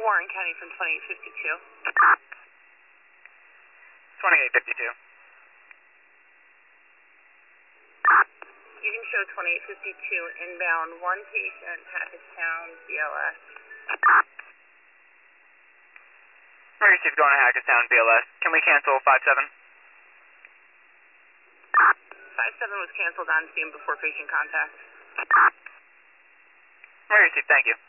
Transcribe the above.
Warren County from 2852. 2852. You can show 2852 inbound, one patient, Hackettstown, BLS. Emergency going to Hackettstown, BLS. Can we cancel 57? 57 was canceled on scene before patient contact. Emergency, thank you.